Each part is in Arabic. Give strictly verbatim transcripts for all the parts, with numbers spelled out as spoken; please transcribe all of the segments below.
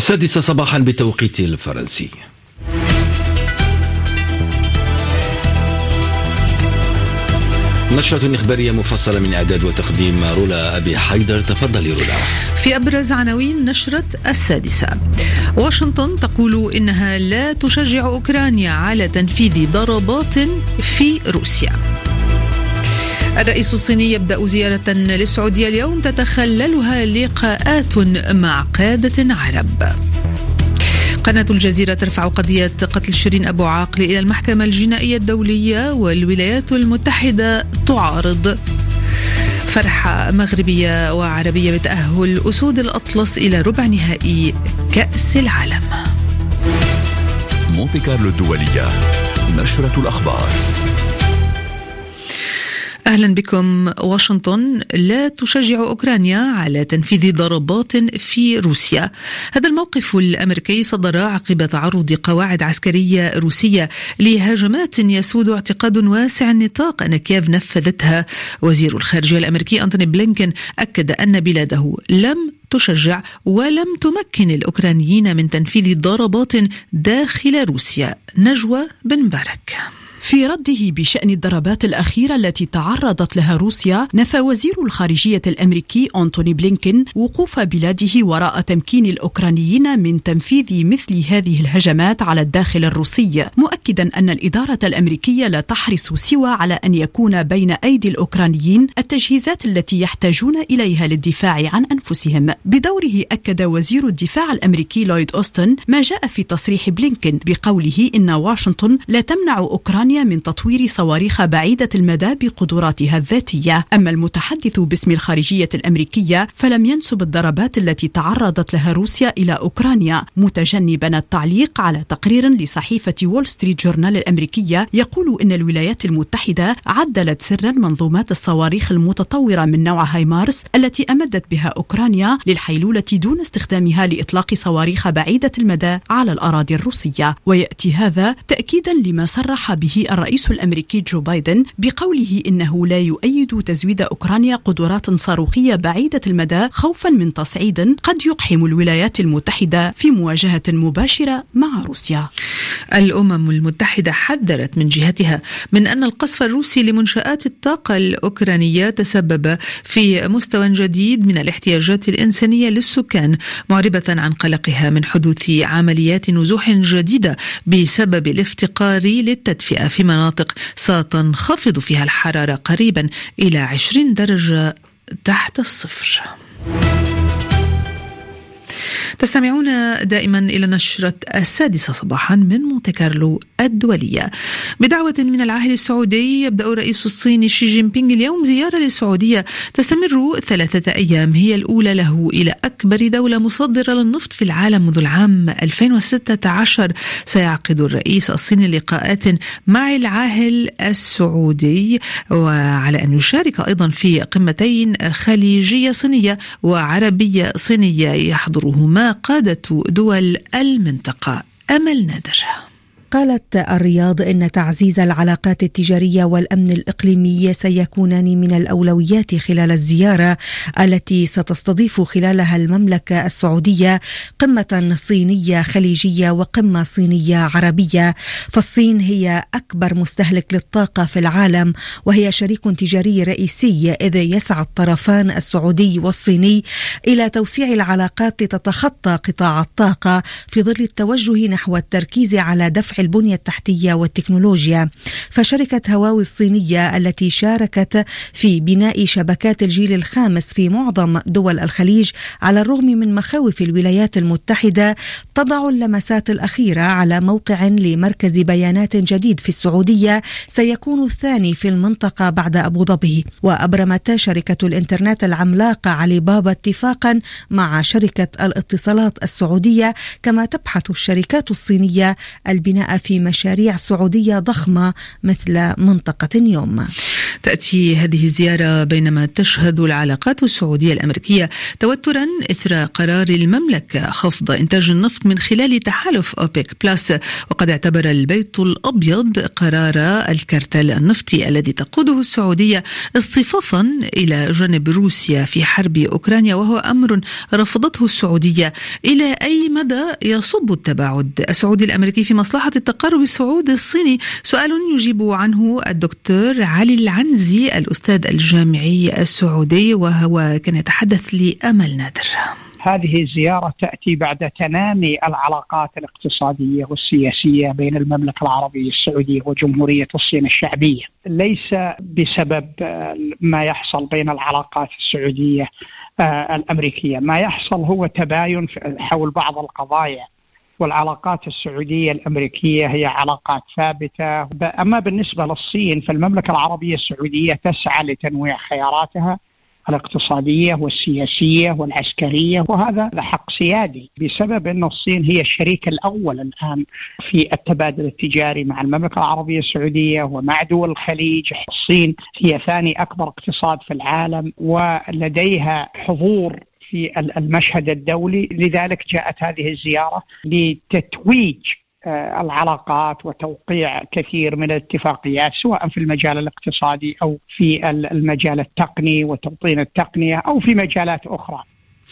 السادسة صباحا بتوقيت الفرنسي. نشرة إخبارية مفصلة من إعداد وتقديم رولا أبي حيدر. تفضلي رولا. في أبرز عناوين نشرة السادسة: واشنطن تقول إنها لا تشجع أوكرانيا على تنفيذ ضربات في روسيا. الرئيس الصيني يبدأ زيارة للسعودية اليوم تتخللها لقاءات مع قادة عرب. قناة الجزيرة ترفع قضية قتل شيرين أبو عاقل إلى المحكمة الجنائية الدولية، والولايات المتحدة تعارض. فرحة مغربية وعربية بتأهل أسود الأطلس إلى ربع نهائي كأس العالم. مونتي كارلو الدولية، نشرة الأخبار. أهلا بكم. واشنطن لا تشجع أوكرانيا على تنفيذ ضربات في روسيا. هذا الموقف الأمريكي صدر عقب تعرض قواعد عسكرية روسية لهجمات يسود اعتقاد واسع النطاق أن كييف نفذتها. وزير الخارجية الأمريكي أنتوني بلينكن أكد أن بلاده لم تشجع ولم تمكن الأوكرانيين من تنفيذ ضربات داخل روسيا. نجوى بن مبارك. في رده بشأن الضربات الأخيرة التي تعرضت لها روسيا، نفى وزير الخارجية الأمريكي أنتوني بلينكن وقوف بلاده وراء تمكين الأوكرانيين من تنفيذ مثل هذه الهجمات على الداخل الروسي، مؤكدا أن الإدارة الأمريكية لا تحرص سوى على أن يكون بين أيدي الأوكرانيين التجهيزات التي يحتاجون إليها للدفاع عن أنفسهم. بدوره أكد وزير الدفاع الأمريكي لويد أوستن ما جاء في تصريح بلينكن بقوله إن واشنطن لا تمنع أوكرانيا من تطوير صواريخ بعيدة المدى بقدراتها الذاتية. أما المتحدث باسم الخارجية الأمريكية فلم ينسب الضربات التي تعرضت لها روسيا إلى أوكرانيا، متجنبا التعليق على تقرير لصحيفة وول ستريت جورنال الأمريكية يقول إن الولايات المتحدة عدلت سرا منظومات الصواريخ المتطورة من نوع هايمارس التي أمدت بها أوكرانيا للحيلولة دون استخدامها لإطلاق صواريخ بعيدة المدى على الأراضي الروسية. ويأتي هذا تأكيدا لما صرح به الرئيس الأمريكي جو بايدن بقوله إنه لا يؤيد تزويد أوكرانيا قدرات صاروخية بعيدة المدى خوفا من تصعيد قد يقحم الولايات المتحدة في مواجهة مباشرة مع روسيا. الأمم المتحدة حذرت من جهتها من أن القصف الروسي لمنشآت الطاقة الأوكرانية تسبب في مستوى جديد من الاحتياجات الإنسانية للسكان، معربة عن قلقها من حدوث عمليات نزوح جديدة بسبب الافتقار للتدفئة في مناطق ستنخفض فيها الحرارة قريبا إلى عشرين درجة تحت الصفر. تستمعون دائما إلى نشرة السادسة صباحا من مونتي كارلو الدولية. بدعوة من العاهل السعودي يبدأ الرئيس الصيني شي جين بينغ اليوم زيارة للسعودية تستمر ثلاثة أيام، هي الأولى له إلى أكبر دولة مصدرة للنفط في العالم منذ العام ألفين وستة عشر. سيعقد الرئيس الصيني لقاءات مع العاهل السعودي، وعلى أن يشارك أيضا في قمتين خليجية صينية وعربية صينية يحضرهما قادة دول المنطقة. أمل نادر. قالت الرياض إن تعزيز العلاقات التجارية والأمن الإقليمي سيكونان من الأولويات خلال الزيارة التي ستستضيف خلالها المملكة السعودية قمة صينية خليجية وقمة صينية عربية. فالصين هي أكبر مستهلك للطاقة في العالم، وهي شريك تجاري رئيسي، إذ يسعى الطرفان السعودي والصيني إلى توسيع العلاقات لتتخطى قطاع الطاقة في ظل التوجه نحو التركيز على دفع البنية التحتية والتكنولوجيا. فشركة هواوي الصينية التي شاركت في بناء شبكات الجيل الخامس في معظم دول الخليج على الرغم من مخاوف الولايات المتحدة تضع اللمسات الأخيرة على موقع لمركز بيانات جديد في السعودية سيكون الثاني في المنطقة بعد أبو ظبي. وأبرمت شركة الإنترنت العملاقة علي بابا اتفاقا مع شركة الاتصالات السعودية، كما تبحث الشركات الصينية البناء في مشاريع سعودية ضخمة مثل منطقة النيوم. تأتي هذه الزيارة بينما تشهد العلاقات السعودية الأمريكية توترا إثر قرار المملكة خفض إنتاج النفط من خلال تحالف أوبك بلس، وقد اعتبر البيت الأبيض قرار الكارتل النفطي الذي تقوده السعودية اصطفافا إلى جانب روسيا في حرب أوكرانيا، وهو أمر رفضته السعودية. إلى أي مدى يصب التباعد السعودي الأمريكي في مصلحة التقارب السعودي الصيني؟ سؤال يجيب عنه الدكتور علي العنزي الأستاذ الجامعي السعودي، وهو كان يتحدث لأمل نادر. هذه الزيارة تأتي بعد تنامي العلاقات الاقتصادية والسياسية بين المملكة العربية السعودية وجمهورية الصين الشعبية، ليس بسبب ما يحصل بين العلاقات السعودية الأمريكية. ما يحصل هو تباين حول بعض القضايا، والعلاقات السعودية الأمريكية هي علاقات ثابتة. أما بالنسبة للصين فالمملكة العربية السعودية تسعى لتنويع خياراتها الاقتصادية والسياسية والعسكرية، وهذا حق سيادي بسبب أن الصين هي الشريك الأول الآن في التبادل التجاري مع المملكة العربية السعودية ومع دول الخليج. الصين هي ثاني أكبر اقتصاد في العالم ولديها حضور في المشهد الدولي، لذلك جاءت هذه الزيارة لتتويج العلاقات وتوقيع كثير من الاتفاقيات سواء في المجال الاقتصادي أو في المجال التقني وتوطين التقنية أو في مجالات أخرى.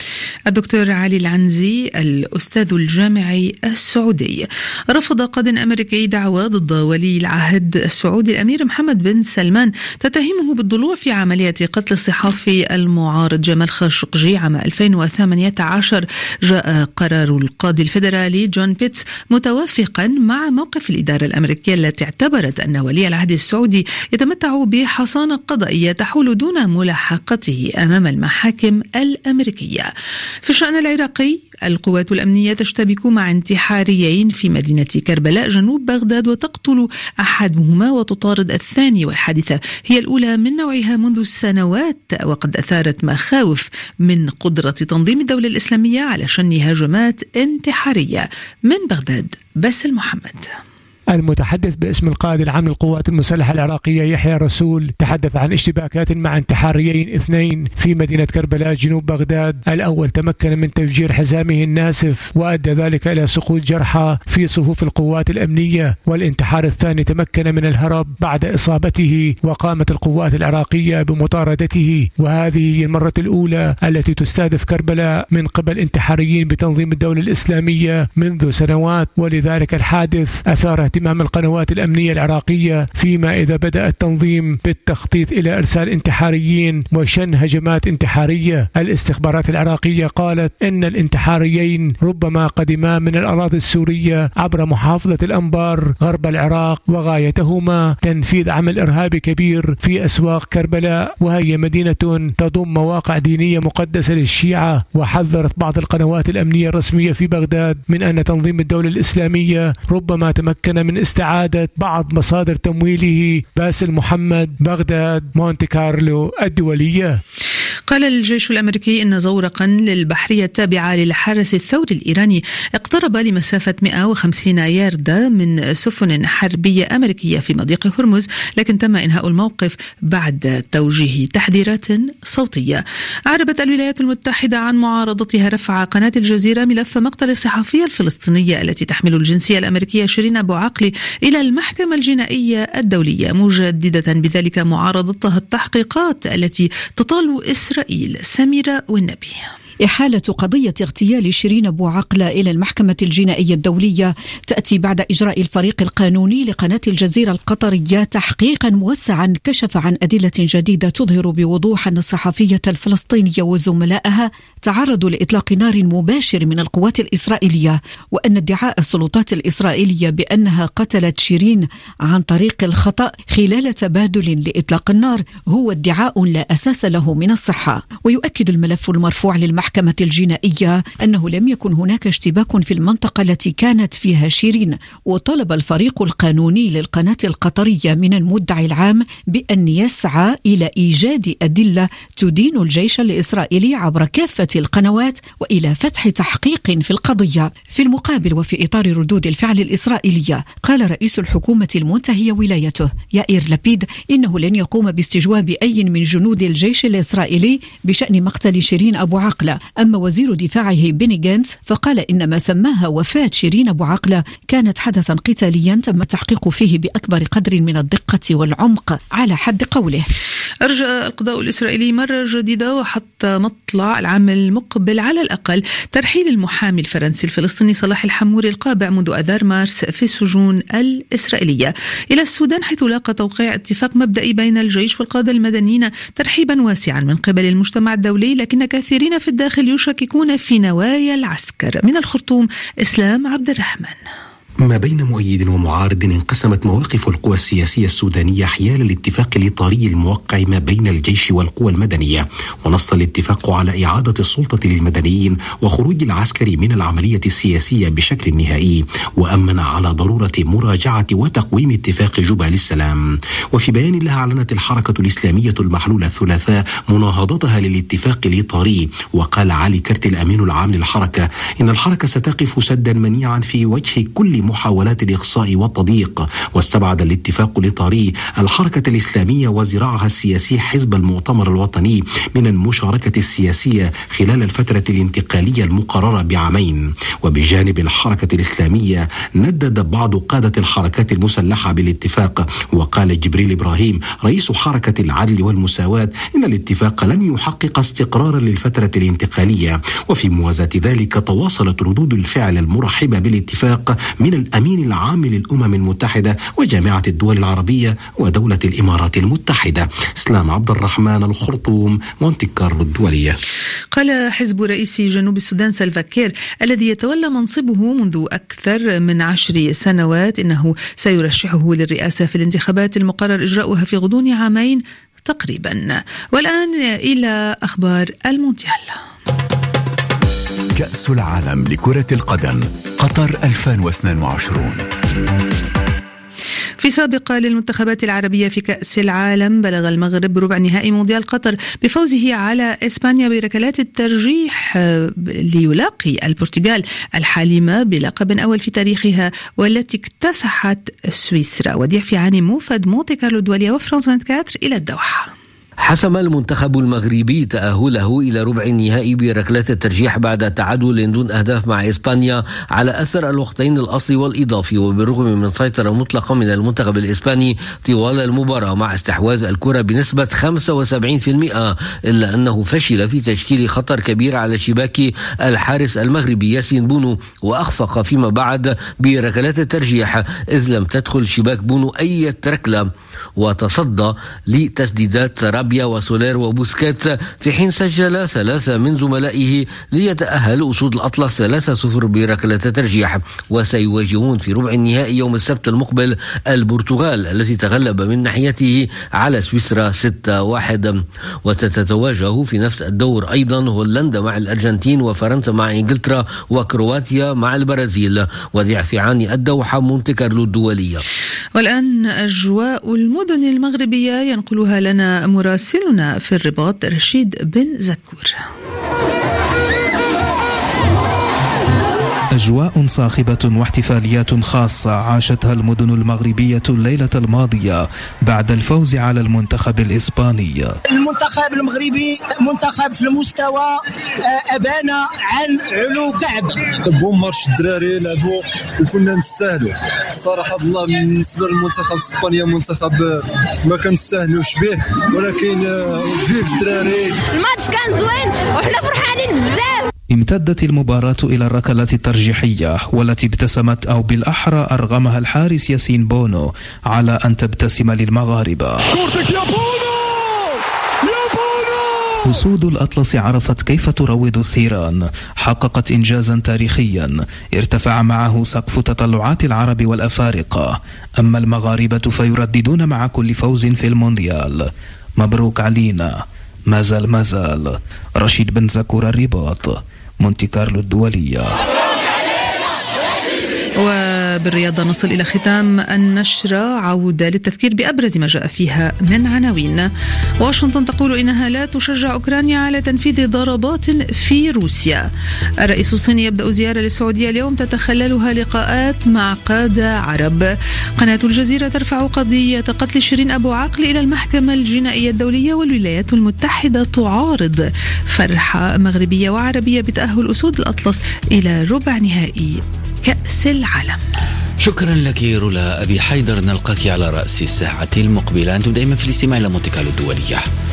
الدكتور علي العنزي الأستاذ الجامعي السعودي. رفض قاضٍ أمريكي دعوى ضد ولي العهد السعودي الأمير محمد بن سلمان تتهمه بالضلوع في عملية قتل الصحافي المعارض جمال خاشقجي عام ألفين وثمانية عشر. جاء قرار القاضي الفيدرالي جون بيتس متوافقا مع موقف الإدارة الأمريكية التي اعتبرت أن ولي العهد السعودي يتمتع بحصانة قضائية تحول دون ملاحقته أمام المحاكم الأمريكية. في الشأن العراقي، القوات الأمنية تشتبك مع انتحاريين في مدينة كربلاء جنوب بغداد وتقتل أحدهما وتطارد الثاني، والحادثة هي الأولى من نوعها منذ سنوات، وقد أثارت مخاوف من قدرة تنظيم الدولة الإسلامية على شن هجمات انتحارية. من بغداد باسل محمد. المتحدث باسم القائد العام للقوات المسلحة العراقية يحيى رسول تحدث عن اشتباكات مع انتحاريين اثنين في مدينة كربلاء جنوب بغداد. الأول تمكن من تفجير حزامه الناسف وأدى ذلك إلى سقوط جرحى في صفوف القوات الأمنية، والانتحار الثاني تمكن من الهرب بعد إصابته وقامت القوات العراقية بمطاردته. وهذه هي المرة الأولى التي تستهدف كربلاء من قبل انتحاريين بتنظيم الدولة الإسلامية منذ سنوات، ولذلك الحادث أثار اهتمام القنوات الأمنية العراقية، فيما إذا بدأ التنظيم بالتخطيط إلى إرسال انتحاريين وشن هجمات انتحارية. الاستخبارات العراقية قالت إن الانتحاريين ربما قدما من الأراضي السورية عبر محافظة الأنبار غرب العراق، وغايتهما تنفيذ عمل إرهابي كبير في أسواق كربلاء، وهي مدينة تضم مواقع دينية مقدسة للشيعة. وحذرت بعض القنوات الأمنية الرسمية في بغداد من أن تنظيم الدولة الإسلامية ربما تمكن من استعادة بعض مصادر تمويله. باسل محمد، بغداد، مونte كارلو الدولية. قال الجيش الأمريكي إن زورقا للبحرية التابعة للحرس الثوري الإيراني اقترب لمسافة مئة وخمسين ياردة من سفن حربية أمريكية في مضيق هرمز، لكن تم إنهاء الموقف بعد توجيه تحذيرات صوتية. أعربت الولايات المتحدة عن معارضتها رفع قناة الجزيرة ملف مقتل الصحفية الفلسطينية التي تحمل الجنسية الأمريكية شيرين أبو عقل إلى المحكمة الجنائية الدولية، مجددة بذلك معارضتها التحقيقات التي تطال إسرائيل. سميرة والنبي. إحالة قضية اغتيال شيرين أبو عقلة إلى المحكمة الجنائية الدولية تأتي بعد إجراء الفريق القانوني لقناة الجزيرة القطرية تحقيقا موسعا كشف عن أدلة جديدة تظهر بوضوح أن الصحفية الفلسطينية وزملائها تعرضوا لإطلاق نار مباشر من القوات الإسرائيلية، وأن ادعاء السلطات الإسرائيلية بأنها قتلت شيرين عن طريق الخطأ خلال تبادل لإطلاق النار هو ادعاء لا أساس له من الصحة. ويؤكد الملف المرفوع للمحكمة المحكمة الجنائية أنه لم يكن هناك اشتباك في المنطقة التي كانت فيها شيرين. وطلب الفريق القانوني للقناة القطرية من المدعي العام بأن يسعى إلى إيجاد أدلة تدين الجيش الإسرائيلي عبر كافة القنوات وإلى فتح تحقيق في القضية. في المقابل وفي إطار ردود الفعل الإسرائيلية، قال رئيس الحكومة المنتهية ولايته يائير لبيد إنه لن يقوم باستجواب أي من جنود الجيش الإسرائيلي بشأن مقتل شيرين أبو عقلة. أما وزير دفاعه بيني جانتس فقال إن ما سماها وفاة شيرين أبو عقلة كانت حدثا قتاليا تم التحقيق فيه بأكبر قدر من الدقة والعمق على حد قوله. أرجى القضاء الإسرائيلي مرة جديدة وحتى مطلع العام المقبل على الأقل ترحيل المحامي الفرنسي الفلسطيني صلاح الحموري القابع منذ أذار مارس في السجون الإسرائيلية إلى السودان، حيث لاقى توقيع اتفاق مبدئي بين الجيش والقادة المدنيين ترحيبا واسعا من قبل المجتمع الدولي، لكن كثيرين في الداخل يشككون في نوايا العسكر. من الخرطوم إسلام عبد الرحمن. ما بين مؤيد ومعارض انقسمت مواقف القوى السياسية السودانية حيال الاتفاق الإطاري الموقع ما بين الجيش والقوى المدنية، ونص الاتفاق على إعادة السلطة للمدنيين وخروج العسكر من العملية السياسية بشكل نهائي، وأمن على ضرورة مراجعة وتقويم اتفاق جوبا للسلام. وفي بيان لها أعلنت الحركة الإسلامية المحلولة الثلاثاء مناهضتها للاتفاق الإطاري، وقال علي كرت الأمين العام للحركة إن الحركة ستقف سدا منيعا في وجه كل محاولات الإخصاء والتضييق. واستبعد الاتفاق الإطاري الحركة الإسلامية وزراعها السياسي حزب المؤتمر الوطني من المشاركة السياسية خلال الفترة الانتقالية المقررة بعامين. وبجانب الحركة الإسلامية ندد بعض قادة الحركات المسلحة بالاتفاق، وقال جبريل إبراهيم رئيس حركة العدل والمساواة إن الاتفاق لن يحقق استقرارا للفترة الانتقالية. وفي موازاة ذلك تواصلت ردود الفعل المرحبة بالاتفاق من الأمين العام للأمم المتحدة وجامعة الدول العربية ودولة الإمارات المتحدة. اسلام عبد الرحمن، الخرطوم، مونتي كارلو الدولية. قال حزب رئيس جنوب السودان سلفا كير الذي يتولى منصبه منذ أكثر من عشر سنوات إنه سيرشحه للرئاسة في الانتخابات المقرر إجراؤها في غضون عامين تقريبا. والآن إلى أخبار المونديال. كأس العالم لكرة القدم قطر ألفين واثنين وعشرين. في سابقة للمنتخبات العربية في كأس العالم، بلغ المغرب ربع نهائي مونديال قطر بفوزه على إسبانيا بركلات الترجيح ليلاقي البرتغال الحالمة بلقب أول في تاريخها والتي اكتسحت سويسرا. وديع في عاني موفد مونتي كارلو الدولية وفرانس أربعة وعشرين إلى الدوحة. حسم المنتخب المغربي تأهله إلى ربع النهائي بركلات الترجيح بعد تعادل دون أهداف مع إسبانيا على أثر الوقتين الأصلي والإضافي، وبالرغم من سيطرة مطلقة من المنتخب الإسباني طوال المباراة مع استحواذ الكرة بنسبة خمسة وسبعين بالمئة، إلا أنه فشل في تشكيل خطر كبير على شباك الحارس المغربي ياسين بونو، وأخفق فيما بعد بركلات الترجيح إذ لم تدخل شباك بونو أي ركلة، وتصدى لتسديدات سرابيا وسولير وبوسكيتس، في حين سجل ثلاثة من زملائه ليتأهل أسود الأطلس ثلاثة صفر بركلة ترجيح. وسيواجهون في ربع النهائي يوم السبت المقبل البرتغال التي تغلب من ناحيته على سويسرا ستة واحد. وستتواجه في نفس الدور أيضا هولندا مع الأرجنتين وفرنسا مع إنجلترا وكرواتيا مع البرازيل. وديع في عاني الدوحة، مونتي كارلو الدولية. والآن أجواء المدن المغربية ينقلها لنا مراسلنا في الرباط رشيد بن زكور. أجواء صاخبة واحتفاليات خاصة عاشتها المدن المغربية الليلة الماضية بعد الفوز على المنتخب الإسباني. المنتخب المغربي منتخب في المستوى أبان عن علو كعب. بون مارش الدراري لعبوا وكنا نستاهلوا الصراحة. الله بالنسبة للمنتخب إسبانيا منتخب ما كنستاهلوش به، ولكن فيف الدراري. الماتش كان زوين وحنا فرحانين بزاف. امتدت المباراة إلى الركلات الترجيحية والتي ابتسمت أو بالأحرى أرغمها الحارس ياسين بونو على أن تبتسم للمغاربة. كورتك يا بونو يا بونو. أسود الأطلس عرفت كيف تروض الثيران، حققت إنجازا تاريخيا ارتفع معه سقف تطلعات العرب والأفارقة. أما المغاربة فيرددون مع كل فوز في المونديال: مبروك علينا، ما زال ما زال. رشيد بن زكور، الرباط، مونتي كارلو الدولية. وبالرياضة نصل إلى ختام النشرة، عودة للتذكير بأبرز ما جاء فيها من عناوين. واشنطن تقول إنها لا تشجع أوكرانيا على تنفيذ ضربات في روسيا. الرئيس الصيني يبدأ زيارة للسعودية اليوم تتخللها لقاءات مع قادة عرب. قناة الجزيرة ترفع قضية قتل شيرين أبو عقل إلى المحكمة الجنائية الدولية. والولايات المتحدة تعارض فرحة مغربية وعربية بتأهل أسود الأطلس إلى ربع نهائي كأس العالم. شكرا لك رولا أبي حيدر، نلقاك على رأس الساعة المقبلة. أنتم دائما في الاستماع إلى مونتي كارلو الدولية.